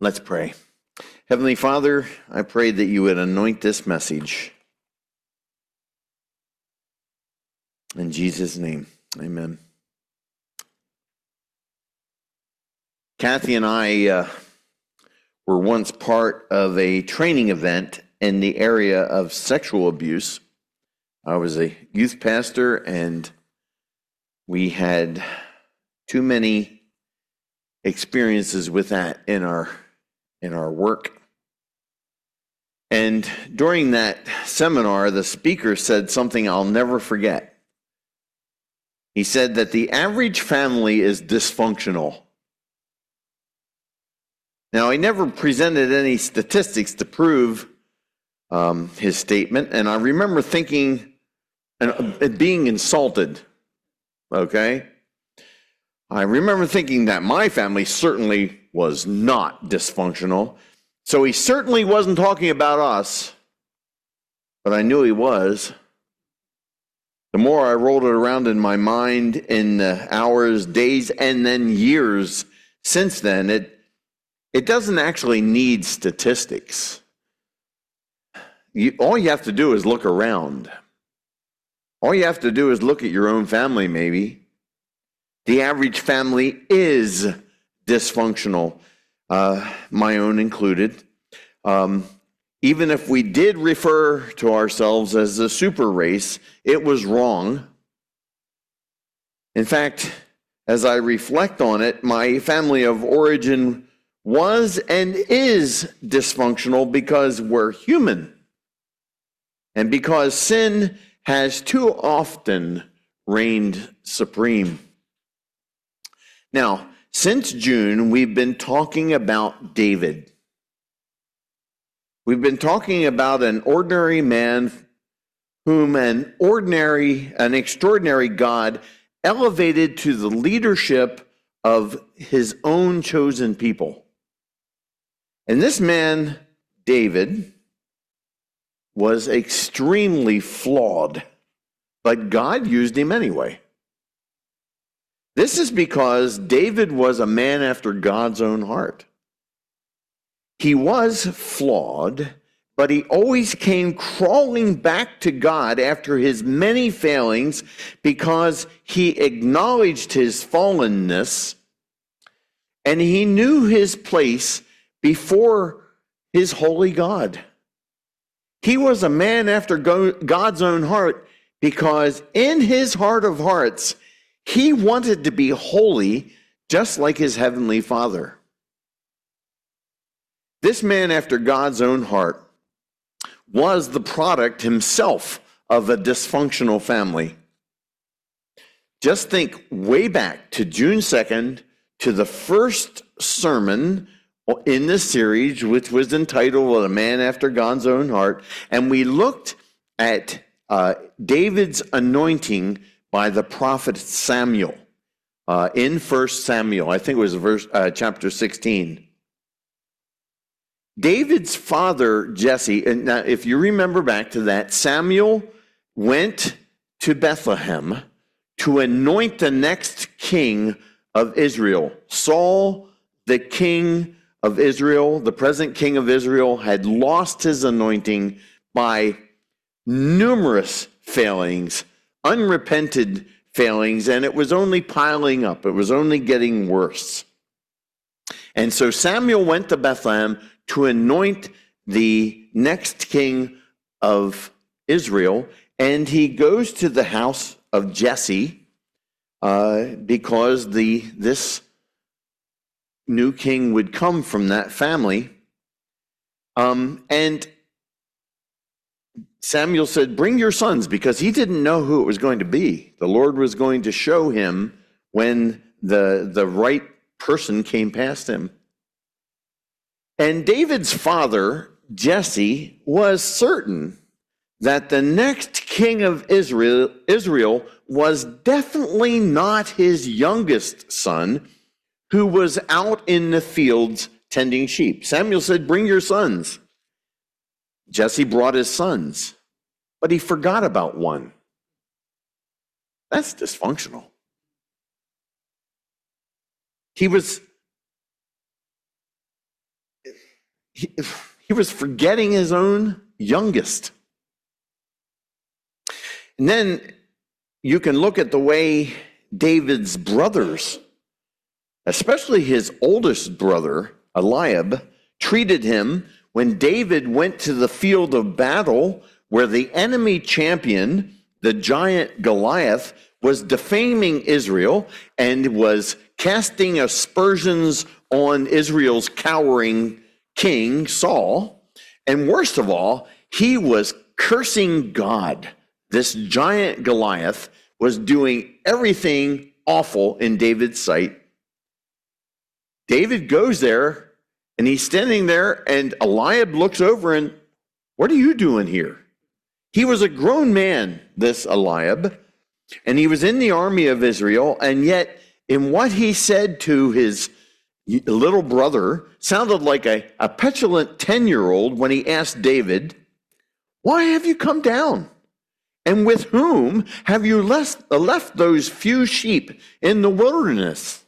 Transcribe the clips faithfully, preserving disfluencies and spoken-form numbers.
Let's pray. Heavenly Father, I pray that you would anoint this message. In Jesus' name, amen. Kathy and I uh, were once part of a training event in the area of sexual abuse. I was a youth pastor, and we had too many experiences with that in our in our work. And during that seminar, the speaker said something I'll never forget. He said that the average family is dysfunctional. Now, he never presented any statistics to prove um, his statement, and I remember thinking and being insulted, okay? I remember thinking that my family certainly was not dysfunctional, so he certainly wasn't talking about us, but I knew he was. The more I rolled it around in my mind in the hours, days, and then years since then, it it doesn't actually need statistics. You, all you have to do is look around. All you have to do is look at your own family, maybe. The average family is dysfunctional, uh, my own included. Um, even if we did refer to ourselves as a super race, it was wrong. In fact, as I reflect on it, my family of origin was and is dysfunctional because we're human, and because sin has too often reigned supreme. Now, since June, we've been talking about David. We've been talking about an ordinary man whom an ordinary, an extraordinary God elevated to the leadership of his own chosen people. And this man, David, was extremely flawed, but God used him anyway. This is because David was a man after God's own heart. He was flawed, but he always came crawling back to God after his many failings because he acknowledged his fallenness and he knew his place before his holy God. He was a man after God's own heart because in his heart of hearts, he wanted to be holy just like his heavenly Father. This man after God's own heart was the product himself of a dysfunctional family. Just think way back to June second, to the first sermon in this series, which was entitled A Man After God's Own Heart, and we looked at uh, David's anointing by the prophet Samuel uh, in First Samuel. I think it was verse uh, chapter sixteen. David's father, Jesse, and now if you remember back to that, Samuel went to Bethlehem to anoint the next king of Israel. Saul, the king of Israel, the present king of Israel, had lost his anointing by numerous failings, unrepented failings, and it was only piling up. It was only getting worse. And so Samuel went to Bethlehem to anoint the next king of Israel, and he goes to the house of Jesse uh, because the this new king would come from that family. Um, and Samuel said, bring your sons, because he didn't know who it was going to be. The Lord was going to show him when the, the right person came past him. And David's father, Jesse, was certain that the next king of Israel, Israel was definitely not his youngest son, who was out in the fields tending sheep. Samuel said, bring your sons. Jesse brought his sons, but he forgot about one. That's dysfunctional. He was, he, he was forgetting his own youngest. And then you can look at the way David's brothers, especially his oldest brother, Eliab, treated him when David went to the field of battle where the enemy champion, the giant Goliath, was defaming Israel and was casting aspersions on Israel's cowering king, Saul. And worst of all, he was cursing God. This giant Goliath was doing everything awful in David's sight. David goes there, and he's standing there, and Eliab looks over and, what are you doing here? He was a grown man, this Eliab, and he was in the army of Israel, and yet in what he said to his little brother sounded like a, a petulant ten-year-old when he asked David, why have you come down? And with whom have you left, left those few sheep in the wilderness?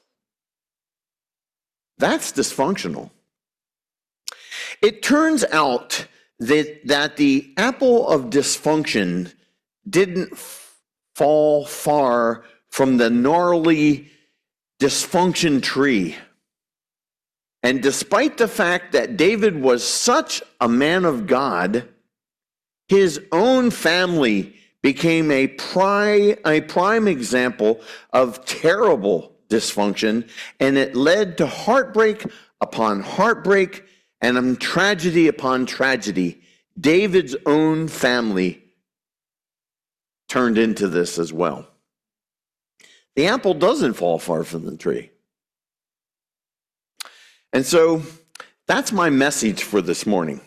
That's dysfunctional. It turns out that, that the apple of dysfunction didn't f- fall far from the gnarly dysfunction tree. And despite the fact that David was such a man of God, his own family became a prime, a prime example of terrible dysfunction, and it led to heartbreak upon heartbreak and tragedy upon tragedy. David's own family turned into this as well. The apple doesn't fall far from the tree. And so that's my message for this morning.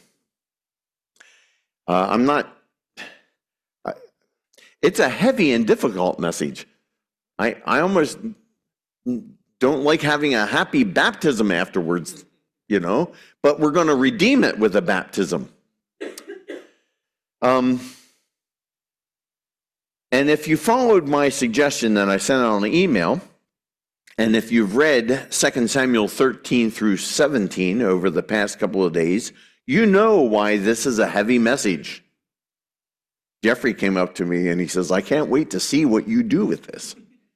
Uh, I'm not, I, it's a heavy and difficult message. I, I almost don't like having a happy baptism afterwards, you know, but we're going to redeem it with a baptism. Um, and if you followed my suggestion that I sent out on an email, and if you've read Second Samuel thirteen through seventeen over the past couple of days, you know why this is a heavy message. Jeffrey came up to me and he says, I can't wait to see what you do with this.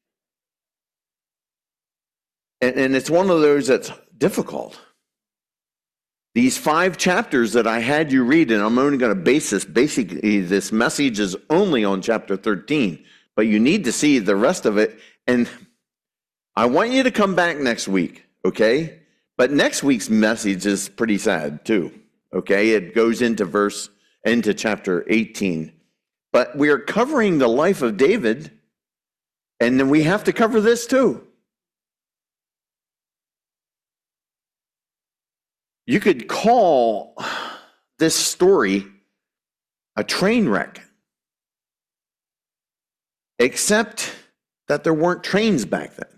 And, and it's one of those that's difficult. These five chapters that I had you read, and I'm only going to base this, basically this message is only on chapter thirteen, but you need to see the rest of it. And I want you to come back next week, okay? But next week's message is pretty sad too, okay? It goes into verse, into chapter eighteen. But we are covering the life of David, and then we have to cover this too. You could call this story a train wreck, except that there weren't trains back then.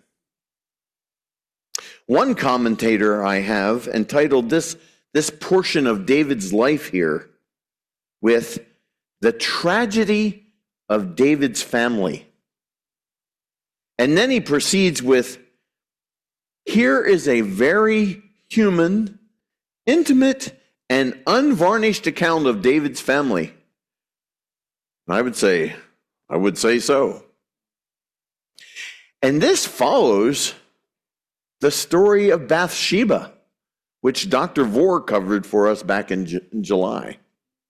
One commentator I have entitled this, this portion of David's life here with the tragedy of David's family. And then he proceeds with, here is a very human, intimate, and unvarnished account of David's family. And I would say, I would say so. And this follows the story of Bathsheba, which Doctor Vore covered for us back in, J- in July.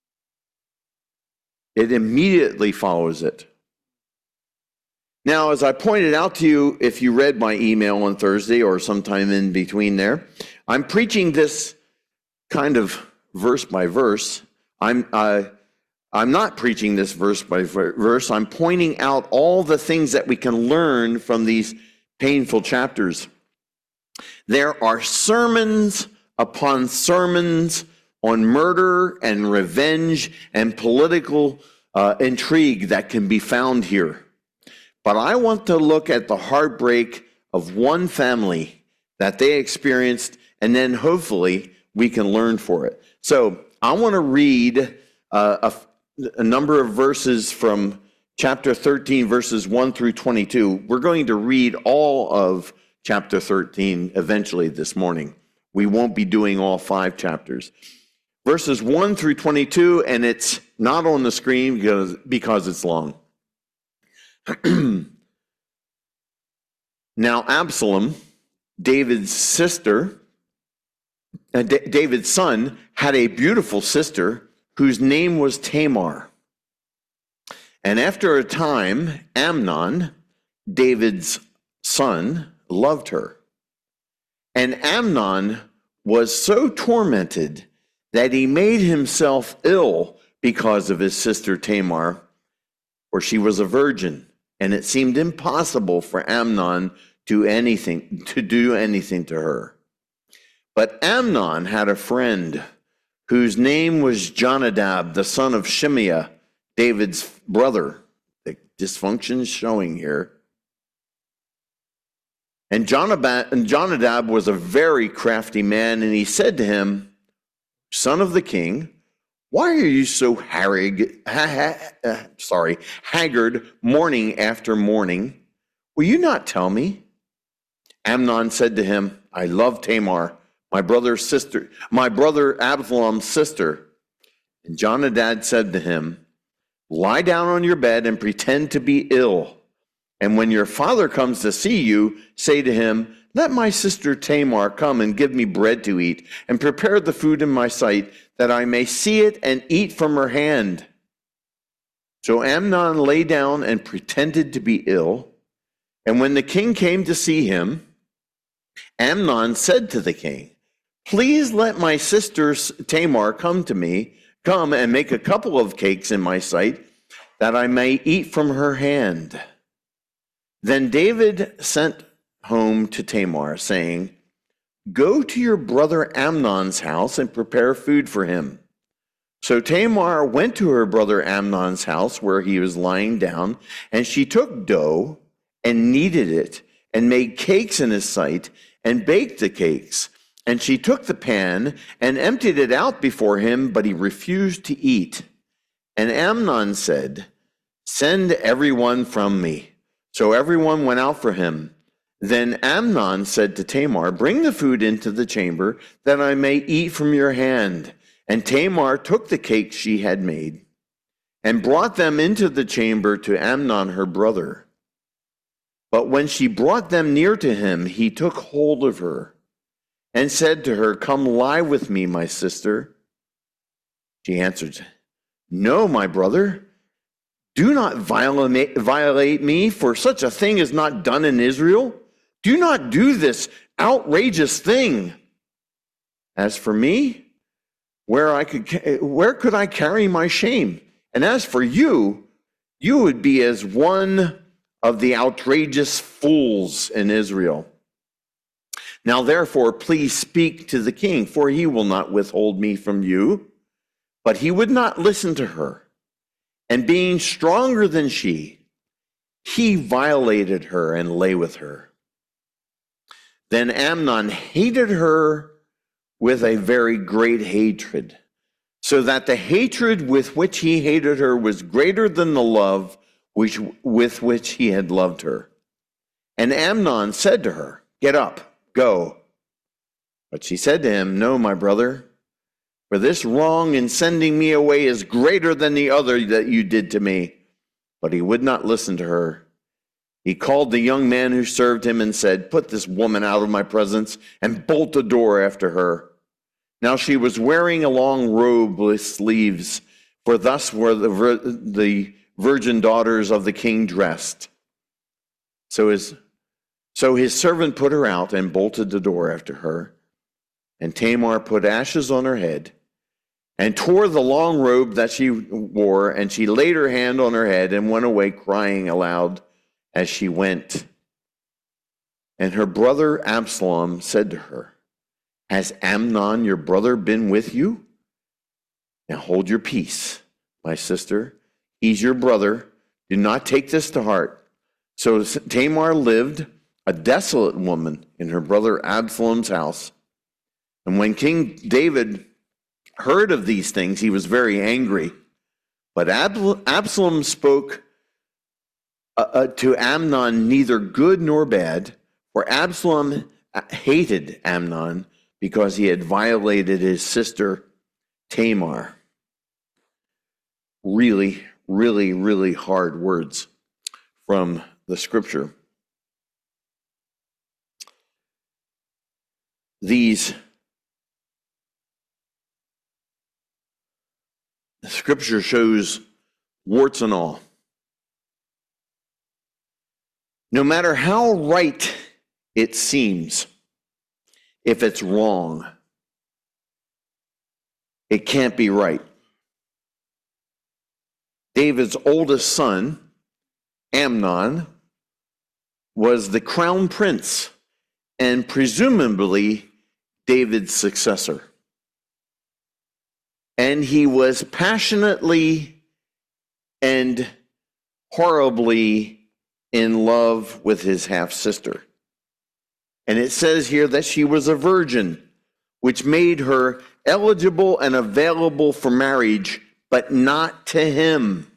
It immediately follows it. Now, as I pointed out to you, if you read my email on Thursday or sometime in between there, I'm preaching this kind of verse by verse. I'm uh, I'm not preaching this verse by verse. I'm pointing out all the things that we can learn from these painful chapters. There are sermons upon sermons on murder and revenge and political uh, intrigue that can be found here. But I want to look at the heartbreak of one family that they experienced, and then hopefully we can learn for it. So I want to read uh, a, a number of verses from chapter thirteen, verses one through twenty-two. We're going to read all of chapter thirteen eventually this morning. We won't be doing all five chapters. Verses one through twenty-two, and it's not on the screen because, because it's long. Now Absalom, David's sister, uh, D- David's son, had a beautiful sister whose name was Tamar. And after a time, Amnon, David's son, loved her. And Amnon was so tormented that he made himself ill because of his sister Tamar, for she was a virgin, and it seemed impossible for Amnon to anything to do anything to her. But Amnon had a friend whose name was Jonadab, the son of Shimeah, David's brother. The dysfunction is showing here. And Jonadab was a very crafty man, and he said to him, "Son of the king, why are you so harrig, ha, ha, uh, sorry, haggard morning after morning? Will you not tell me?" Amnon said to him, "I love Tamar, my brother's sister, my brother Absalom's sister." And Jonadab said to him, "Lie down on your bed and pretend to be ill. And when your father comes to see you, say to him, 'Let my sister Tamar come and give me bread to eat, and prepare the food in my sight, that I may see it and eat from her hand.'" So Amnon lay down and pretended to be ill. And when the king came to see him, Amnon said to the king, "Please let my sister Tamar come to me, come and make a couple of cakes in my sight, that I may eat from her hand." Then David sent home to Tamar, saying, "Go to your brother Amnon's house and prepare food for him." So Tamar went to her brother Amnon's house where he was lying down, and she took dough and kneaded it and made cakes in his sight and baked the cakes. And she took the pan and emptied it out before him, but he refused to eat. And Amnon said, "Send everyone from me." So everyone went out for him. Then Amnon said to Tamar, "Bring the food into the chamber, that I may eat from your hand." And Tamar took the cakes she had made and brought them into the chamber to Amnon her brother. But when she brought them near to him, he took hold of her and said to her, "Come lie with me, my sister." She answered, "No, my brother. Do not violate, violate me, for such a thing is not done in Israel. Do not do this outrageous thing. As for me, where I could, where could I carry my shame? And as for you, you would be as one of the outrageous fools in Israel. Now therefore, please speak to the king, for he will not withhold me from you." But he would not listen to her. And being stronger than she, he violated her and lay with her. Then Amnon hated her with a very great hatred, so that the hatred with which he hated her was greater than the love which, with which he had loved her. And Amnon said to her, "Get up, go." But she said to him, "No, my brother, for this wrong in sending me away is greater than the other that you did to me." But he would not listen to her. He called the young man who served him and said, "Put this woman out of my presence and bolt the door after her." Now she was wearing a long robe with sleeves, for thus were the, vir- the virgin daughters of the king dressed. So his, so his servant put her out and bolted the door after her. And Tamar put ashes on her head and tore the long robe that she wore, and she laid her hand on her head and went away crying aloud as she went. And her brother Absalom said to her, "Has Amnon your brother been with you? Now hold your peace, my sister. He's your brother. Do not take this to heart." So Tamar lived, a desolate woman, in her brother Absalom's house. And when King David heard of these things, he was very angry. But Absalom spoke uh, uh, to Amnon neither good nor bad, for Absalom hated Amnon because he had violated his sister Tamar. Really, really, really hard words from the scripture. These the scripture shows warts and all. No matter how right it seems, if it's wrong, it can't be right. David's oldest son, Amnon, was the crown prince and presumably David's successor. And he was passionately and horribly in love with his half-sister. And it says here that she was a virgin, which made her eligible and available for marriage, but not to him.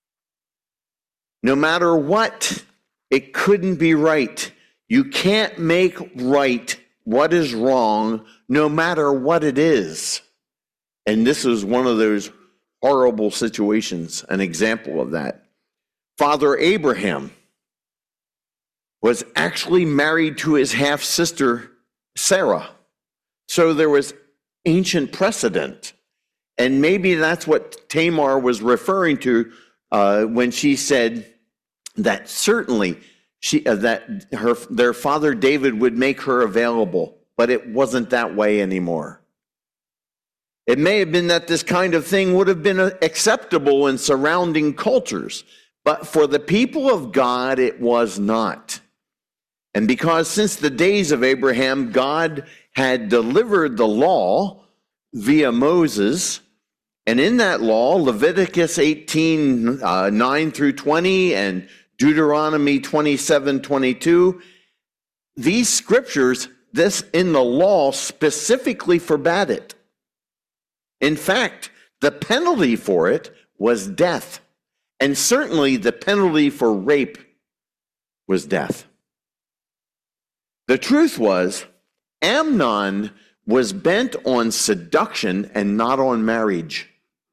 No matter what, it couldn't be right. You can't make right what is wrong, no matter what it is. And this is one of those horrible situations, an example of that. Father Abraham was actually married to his half-sister, Sarah. So there was ancient precedent. And maybe that's what Tamar was referring to uh, when she said that certainly she, uh, that her, their father David would make her available, but it wasn't that way anymore. It may have been that this kind of thing would have been acceptable in surrounding cultures, but for the people of God, it was not. And because since the days of Abraham, God had delivered the law via Moses, and in that law, Leviticus eighteen, uh, nine through twenty, and Deuteronomy twenty-seven, twenty-two, these scriptures, this in the law specifically forbade it. In fact, the penalty for it was death. And certainly the penalty for rape was death. The truth was, Amnon was bent on seduction and not on marriage.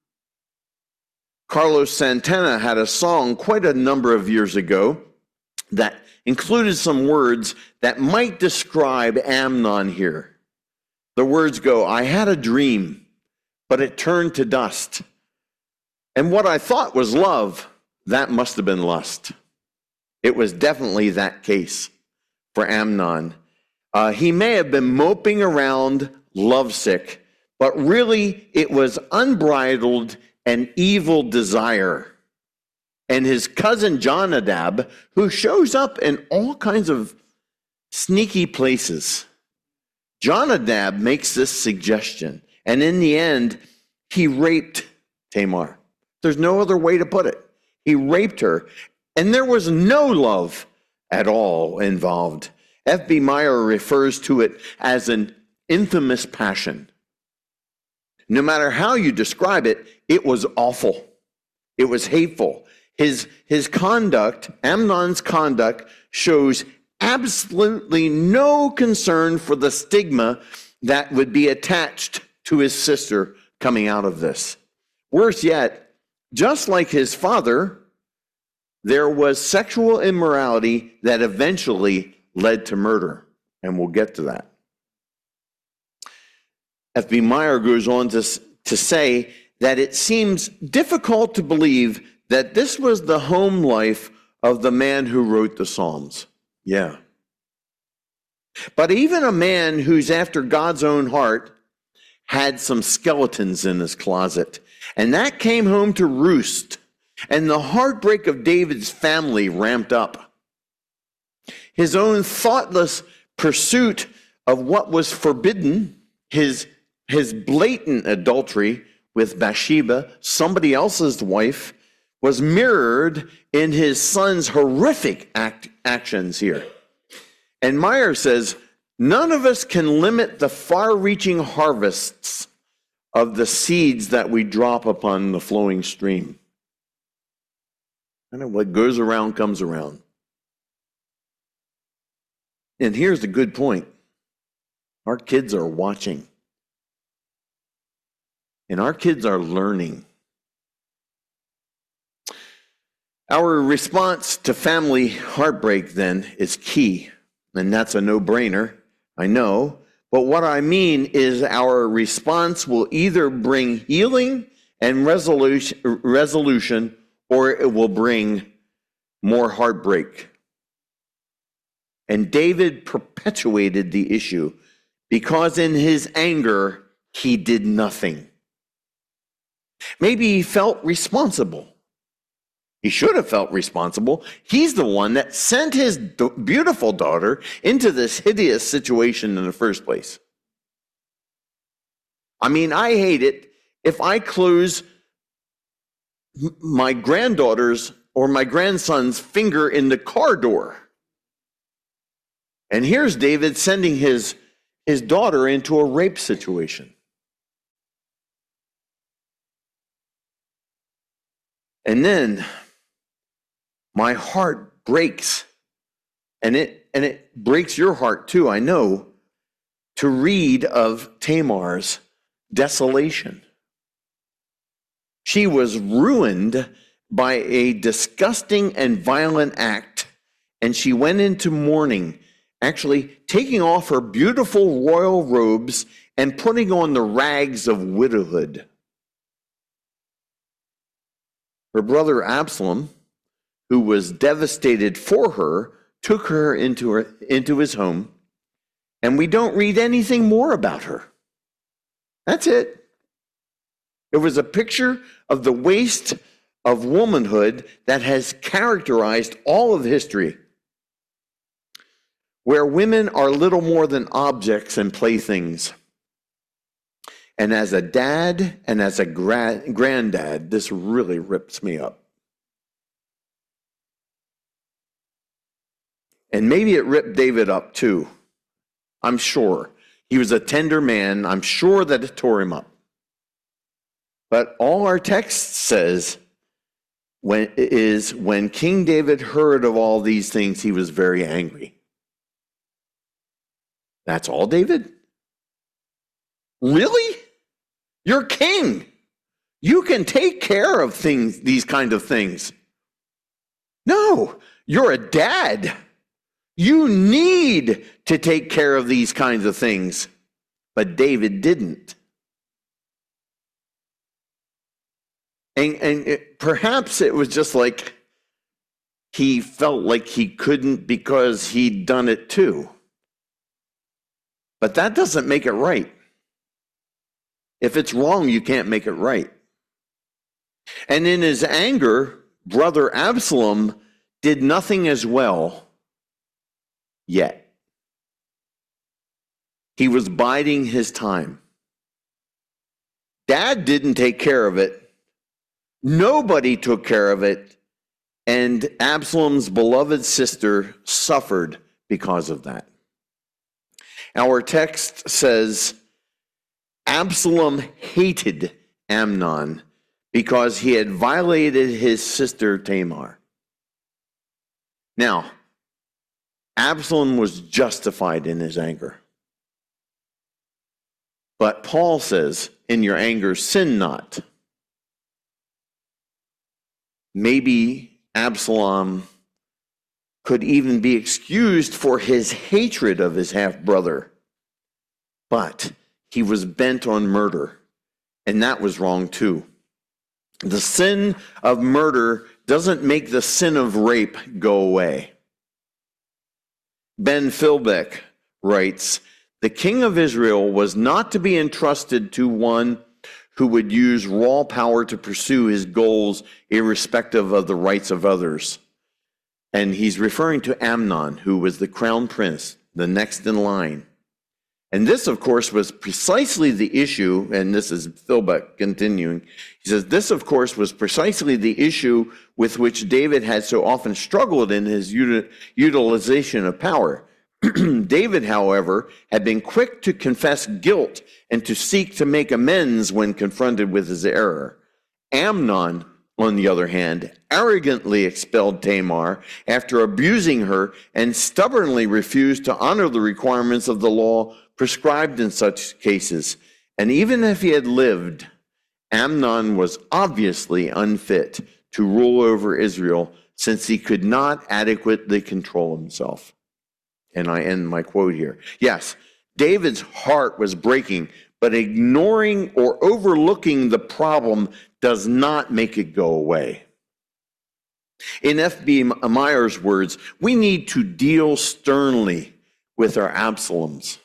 Carlos Santana had a song quite a number of years ago that included some words that might describe Amnon here. The words go, "I had a dream, but it turned to dust. And what I thought was love, that must have been lust." It was definitely that case for Amnon. Uh, he may have been moping around lovesick, but really it was unbridled and evil desire. And his cousin Jonadab, who shows up in all kinds of sneaky places, Jonadab makes this suggestion. And in the end, he raped Tamar. There's no other way to put it. He raped her. And there was no love at all involved. F B Meyer refers to it as an infamous passion. No matter how you describe it, it was awful. It was hateful. His, his conduct, Amnon's conduct, shows absolutely no concern for the stigma that would be attached to his sister coming out of this. Worse yet, just like his father, there was sexual immorality that eventually led to murder, and we'll get to that. F B Meyer goes on to, to say that it seems difficult to believe that this was the home life of the man who wrote the Psalms. Yeah. But even a man who's after God's own heart had some skeletons in his closet, and that came home to roost, and the heartbreak of David's family ramped up. His own thoughtless pursuit of what was forbidden, his, his blatant adultery with Bathsheba, somebody else's wife, was mirrored in his son's horrific act, actions here. And Meyer says, none of us can limit the far-reaching harvests of the seeds that we drop upon the flowing stream. I know what goes around comes around. And here's the good point. Our kids are watching. And our kids are learning. Our response to family heartbreak, then, is key. And that's a no-brainer, I know. But what I mean is our response will either bring healing and resolution, resolution or it will bring more heartbreak. And David perpetuated the issue because in his anger, he did nothing. Maybe he felt responsible. He should have felt responsible. He's the one that sent his beautiful daughter into this hideous situation in the first place. I mean, I hate it if I close my granddaughter's or my grandson's finger in the car door. And here's David sending his, his daughter into a rape situation. And then my heart breaks, and it and it breaks your heart too, I know, to read of Tamar's desolation. She was ruined by a disgusting and violent act, and she went into mourning, actually taking off her beautiful royal robes and putting on the rags of widowhood. Her brother Absalom, who was devastated for her, took her into, her into his home, and we don't read anything more about her. That's it. It was a picture of the waste of womanhood that has characterized all of history, where women are little more than objects and playthings. And as a dad and as a gra- granddad, this really rips me up. And maybe it ripped David up too. I'm sure. He was a tender man. I'm sure that it tore him up. But all our text says when, is when King David heard of all these things, he was very angry. That's all, David? Really? You're king. You can take care of things, these kind of things. No, you're a dad. You need to take care of these kinds of things. But David didn't. And, and it, perhaps it was just like he felt like he couldn't because he'd done it too. But that doesn't make it right. If it's wrong, you can't make it right. And in his anger, brother Absalom did nothing as well yet. He was biding his time. Dad didn't take care of it. Nobody took care of it. And Absalom's beloved sister suffered because of that. Our text says, Absalom hated Amnon because he had violated his sister Tamar. Now, Absalom was justified in his anger. But Paul says, in your anger, sin not. Maybe Absalom could even be excused for his hatred of his half-brother. But he was bent on murder, and that was wrong too. The sin of murder doesn't make the sin of rape go away. Ben Philbeck writes, the king of Israel was not to be entrusted to one who would use raw power to pursue his goals irrespective of the rights of others. And he's referring to Amnon, who was the crown prince, the next in line. And this, of course, was precisely the issue, and this is Philbeck continuing. He says, this, of course, was precisely the issue with which David had so often struggled in his util- utilization of power. David, however, had been quick to confess guilt and to seek to make amends when confronted with his error. Amnon, on the other hand, arrogantly expelled Tamar after abusing her and stubbornly refused to honor the requirements of the law prescribed in such cases. And even if he had lived, Amnon was obviously unfit to rule over Israel, since he could not adequately control himself. And I end my quote here. Yes, David's heart was breaking, but ignoring or overlooking the problem does not make it go away. In F B Meyer's words, we need to deal sternly with our Absaloms.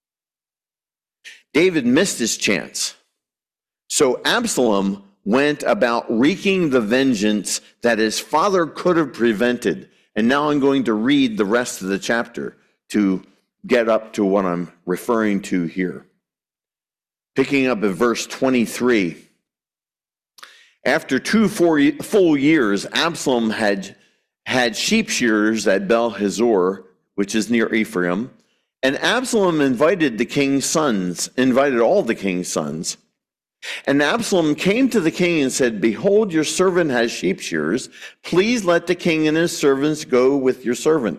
David missed his chance. So Absalom went about wreaking the vengeance that his father could have prevented. And now I'm going to read the rest of the chapter to get up to what I'm referring to here. Picking up at verse twenty-three. After two full years, Absalom had had sheep shearers at Bel-Hazor, which is near Ephraim, and Absalom invited the king's sons, invited all the king's sons. And Absalom came to the king and said, "Behold, your servant has sheep shearers. Please let the king and his servants go with your servant."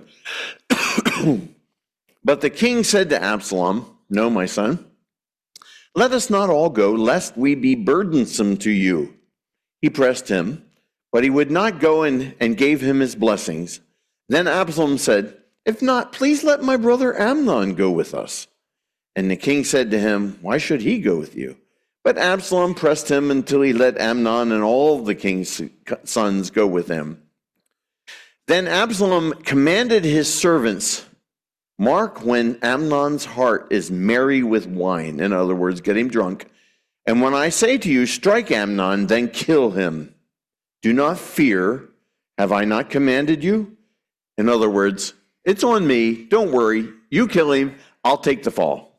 But the king said to Absalom, "No, my son, let us not all go, lest we be burdensome to you." He pressed him, but he would not go and, and gave him his blessings. Then Absalom said, "If not, please let my brother Amnon go with us." And the king said to him, "Why should he go with you?" But Absalom pressed him until he let Amnon and all the king's sons go with him. Then Absalom commanded his servants, "Mark when Amnon's heart is merry with wine," in other words, get him drunk. "And when I say to you, strike Amnon, then kill him. Do not fear. Have I not commanded you?" In other words, it's on me. Don't worry. You kill him. I'll take the fall.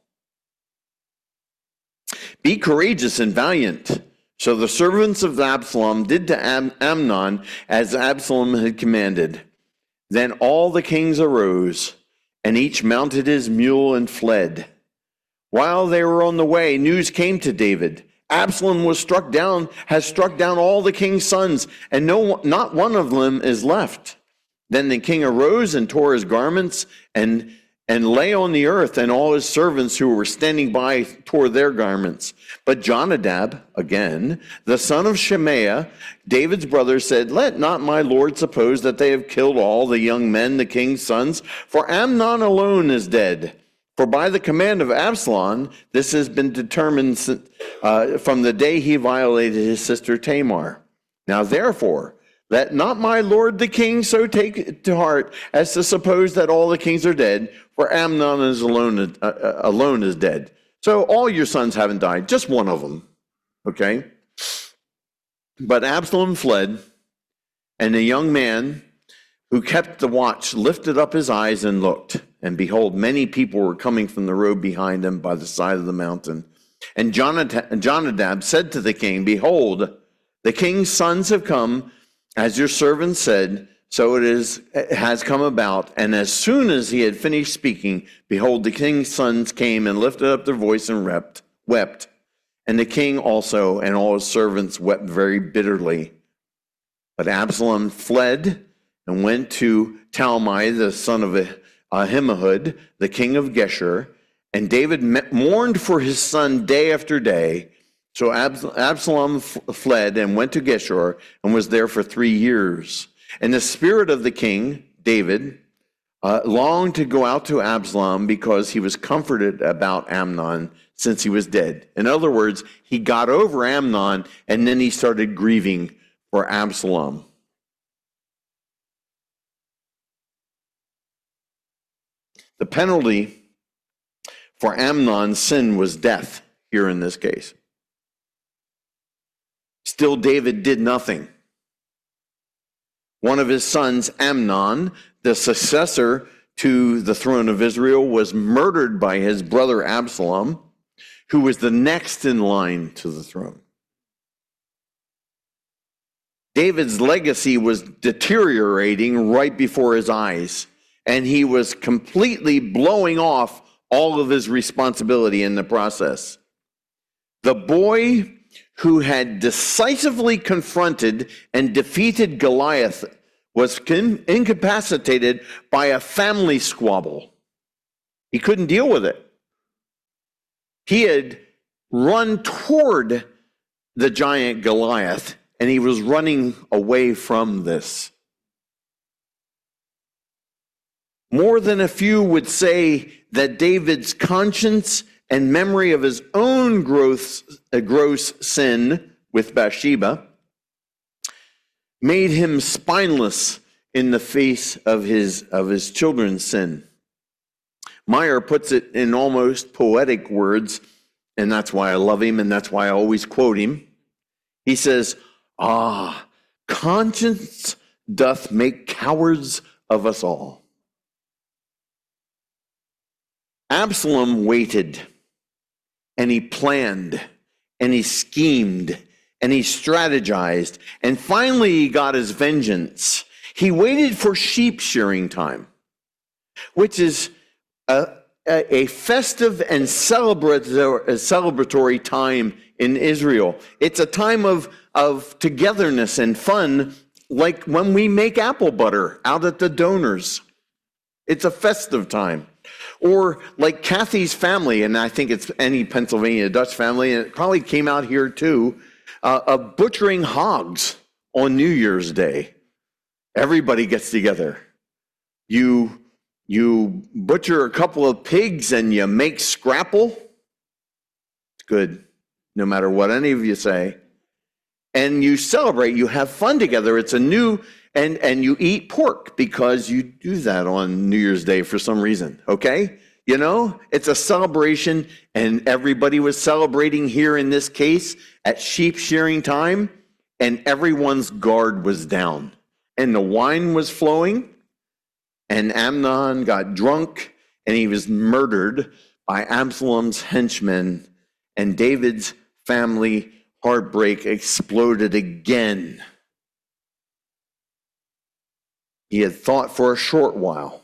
"Be courageous and valiant." So the servants of Absalom did to Am- Amnon as Absalom had commanded. Then all the kings arose, and each mounted his mule and fled. While they were on the way, news came to David. Absalom was struck down, has struck down all the king's sons, and no, not one of them is left. Then the king arose and tore his garments and, and lay on the earth, and all his servants who were standing by tore their garments. But Jonadab, again, the son of Shemaiah, David's brother, said, "Let not my lord suppose that they have killed all the young men, the king's sons, for Amnon alone is dead. For by the command of Absalom, this has been determined uh, from the day he violated his sister Tamar. Now therefore, let not my lord the king so take it to heart as to suppose that all the kings are dead, for Amnon is alone, uh, uh, alone is dead." So all your sons haven't died, just one of them, okay? But Absalom fled, and a young man who kept the watch lifted up his eyes and looked. And behold, many people were coming from the road behind him by the side of the mountain. And Jonadab said to the king, "Behold, the king's sons have come, as your servant said, so it is it has come about." And as soon as he had finished speaking, behold, the king's sons came and lifted up their voice and wept. wept. And the king also and all his servants wept very bitterly. But Absalom fled and went to Talmai, the son of Ahimaud, the king of Geshur, and David mourned for his son day after day. So Absalom fled and went to Geshur and was there for three years. And the spirit of the king, David, uh, longed to go out to Absalom because he was comforted about Amnon since he was dead. In other words, he got over Amnon and then he started grieving for Absalom. The penalty for Amnon's sin was death here in this case. Still, David did nothing. One of his sons, Amnon, the successor to the throne of Israel, was murdered by his brother Absalom, who was the next in line to the throne. David's legacy was deteriorating right before his eyes, and he was completely blowing off all of his responsibility in the process. The boy who had decisively confronted and defeated Goliath was incapacitated by a family squabble. He couldn't deal with it. He had run toward the giant Goliath, and he was running away from this. More than a few would say that David's conscience and memory of his own gross, uh, gross sin with Bathsheba made him spineless in the face of his, of his children's sin. Meyer puts it in almost poetic words, and that's why I love him, and that's why I always quote him. He says, "Ah, conscience doth make cowards of us all." Absalom waited, and he planned, and he schemed, and he strategized, and finally he got his vengeance. He waited for sheep shearing time, which is a, a, a festive and celebratory, a celebratory time in Israel. It's a time of, of togetherness and fun, like when we make apple butter out at the donors. It's a festive time. Or like Kathy's family, and I think it's any Pennsylvania Dutch family, and it probably came out here too, uh, of butchering hogs on New Year's Day. Everybody gets together. You, you butcher a couple of pigs and you make scrapple. It's good, no matter what any of you say. And you celebrate, you have fun together. It's a new... And and you eat pork because you do that on New Year's Day for some reason, okay? You know, it's a celebration, and everybody was celebrating here in this case at sheep shearing time, and everyone's guard was down. And the wine was flowing, and Amnon got drunk, and he was murdered by Absalom's henchmen, and David's family heartbreak exploded again. He had thought for a short while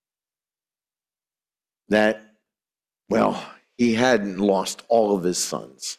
that, well, he hadn't lost all of his sons.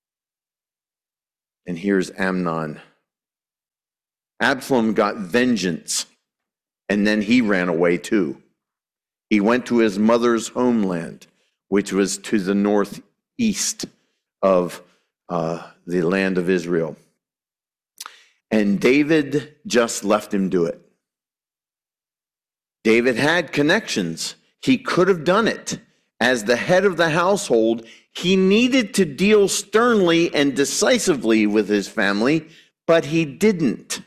And here's Amnon. Absalom got vengeance, and then he ran away too. He went to his mother's homeland, which was to the northeast of uh, the land of Israel. And David just left him do it. David had connections. He could have done it. As the head of the household, he needed to deal sternly and decisively with his family, but he didn't.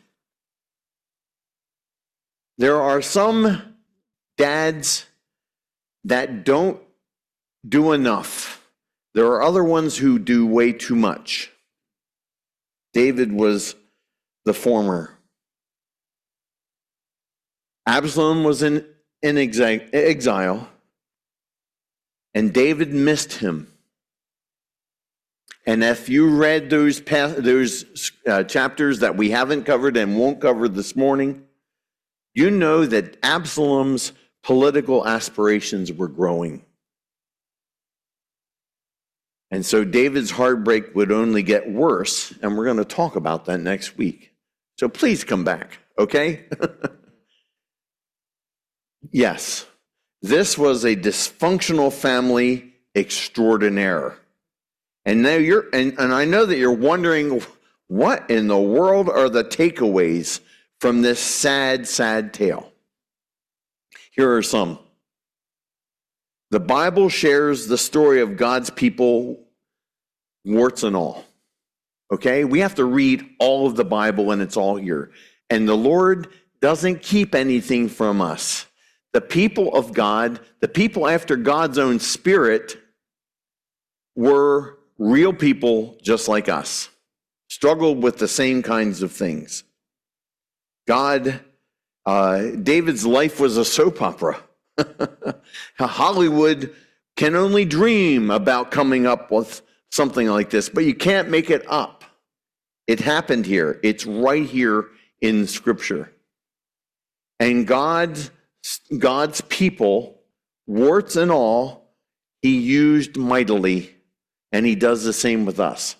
There are some dads that don't do enough. There are other ones who do way too much. David was the former. Absalom was in, in exile, and David missed him. And if you read those, those uh, chapters that we haven't covered and won't cover this morning, you know that Absalom's political aspirations were growing. And so David's heartbreak would only get worse, and we're going to talk about that next week. So please come back, okay? Yes, this was a dysfunctional family extraordinaire. And now you're, and, and I know that you're wondering, what in the world are the takeaways from this sad, sad tale? Here are some. The Bible shares the story of God's people, warts and all. Okay? We have to read all of the Bible, and it's all here. And the Lord doesn't keep anything from us. The people of God, the people after God's own spirit, were real people just like us, struggled with the same kinds of things. God, uh, David's life was a soap opera. Hollywood can only dream about coming up with something like this, but you can't make it up. It happened here. It's right here in Scripture. And God... God's people, warts and all, he used mightily, and he does the same with us.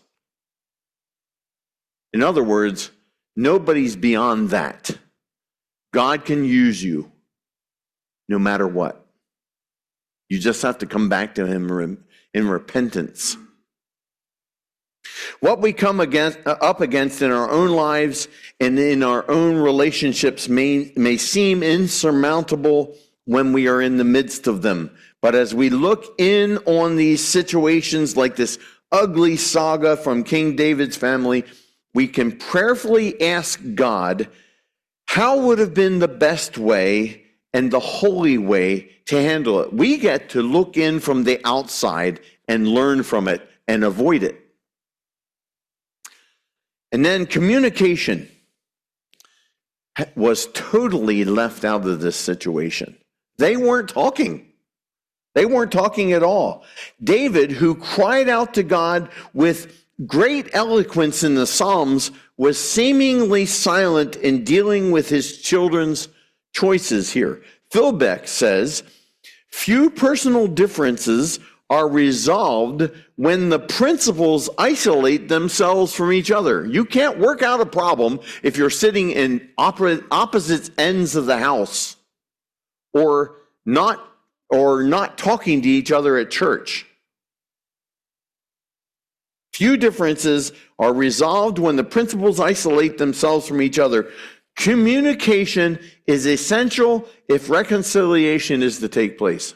In other words, nobody's beyond that. God can use you no matter what. You just have to come back to him in repentance. What we come against, up against in our own lives and in our own relationships may, may seem insurmountable when we are in the midst of them. But as we look in on these situations like this ugly saga from King David's family, we can prayerfully ask God, how would have been the best way and the holy way to handle it? We get to look in from the outside and learn from it and avoid it. And then communication was totally left out of this situation. They weren't talking. They weren't talking at all. David, who cried out to God with great eloquence in the Psalms, was seemingly silent in dealing with his children's choices here. Philbeck says, few personal differences are resolved when the principles isolate themselves from each other. You can't work out a problem if you're sitting in opposite ends of the house or not, or not talking to each other at church. Few differences are resolved when the principles isolate themselves from each other. Communication is essential if reconciliation is to take place.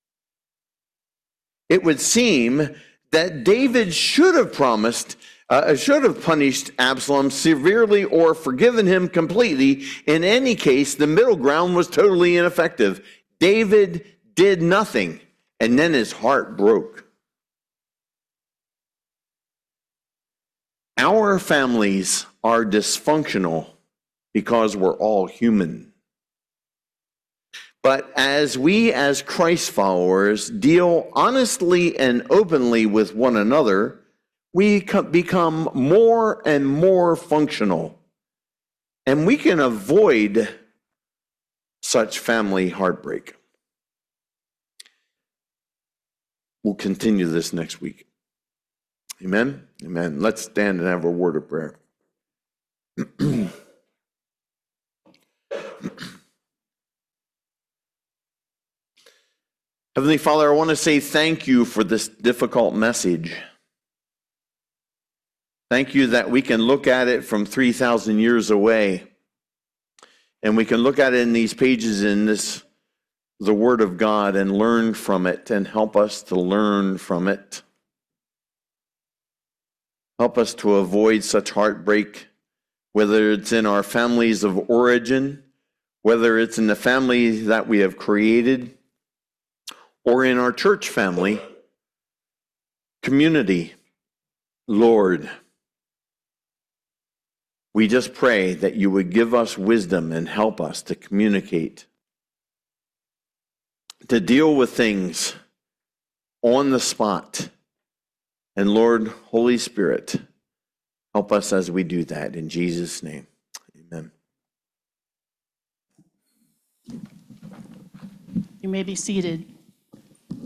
It would seem that David should have promised, uh, should have punished Absalom severely or forgiven him completely. In any case, the middle ground was totally ineffective. David did nothing, and then his heart broke. Our families are dysfunctional because we're all human. But as we, as Christ followers, deal honestly and openly with one another, we become more and more functional. And we can avoid such family heartbreak. We'll continue this next week. Amen? Amen. Let's stand and have a word of prayer. Heavenly Father, I want to say thank you for this difficult message. Thank you that we can look at it from three thousand years away, and we can look at it in these pages in this, the Word of God, and learn from it and help us to learn from it. Help us to avoid such heartbreak, whether it's in our families of origin, whether it's in the family that we have created, or in our church family, community. Lord, we just pray that you would give us wisdom and help us to communicate, to deal with things on the spot. And Lord, Holy Spirit, help us as we do that. In Jesus' name, amen. You may be seated.